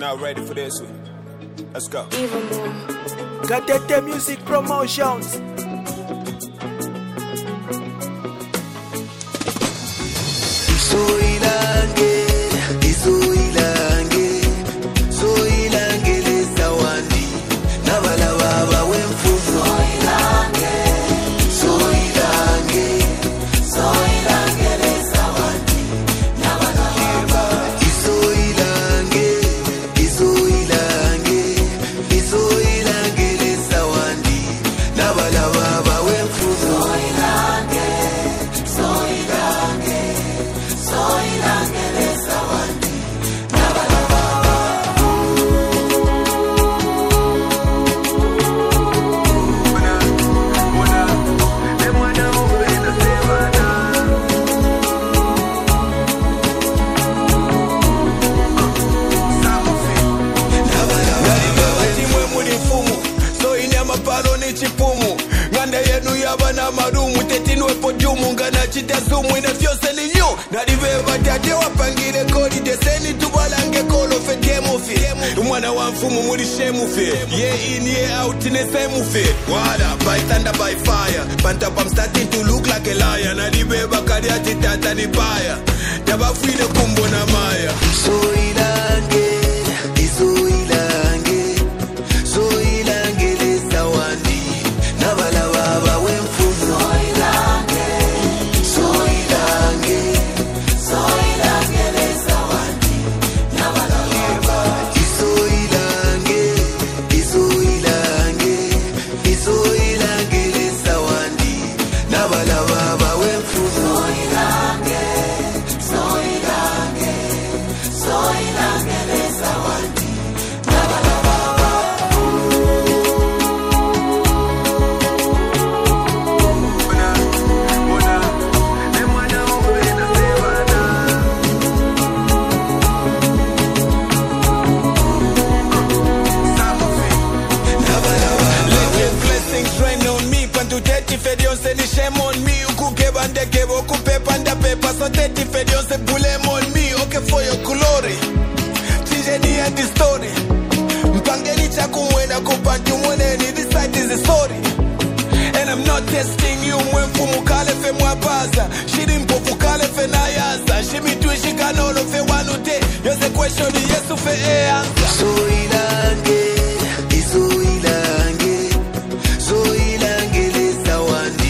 Now ready for this one. Let's go. Even more. Gatete Music Promotions. Chipumu nganda yenu yabana marumu tetinwe pojumu ngana chita zumu ina fyose ni nyo na diveva tate wapangire kodi deseni tubalange kolo fe demofi umwana wa mfumu muri shemufi ye in ye out in same fi wada by thunder by fire panta I'm starting to look like a liar na diveva karia tata ni baya tabafine kumbo na maya so ilange shame on me, ukuke bande kebo kupe panda pepa so teti fedion se bulem on me, okay for your glory. Tije ni and the story. Mpangeni cha kumwena kupantu mweneni, this side is the story. And I'm not testing you, mwenfu mukale fe mwabaza. Shiri mpofu kale fe na yaza. Shimi tuishi kanolo fe wanute. Yose question yesu fe answer. So ilange, iso ilange, so ilange lesa wandi.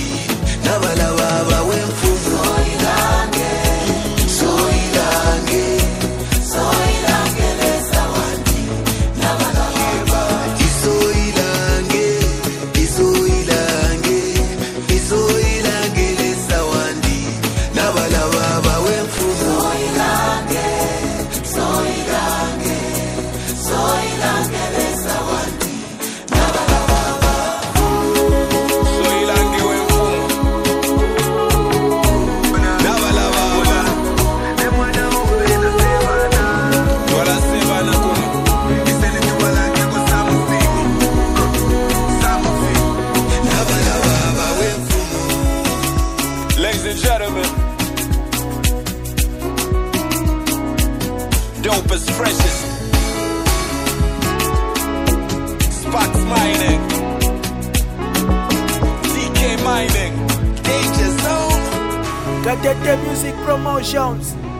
Ladies and gentlemen, dopest, freshest, Spots Mining, DK Mining, Danger Zone, Gatete Music Promotions.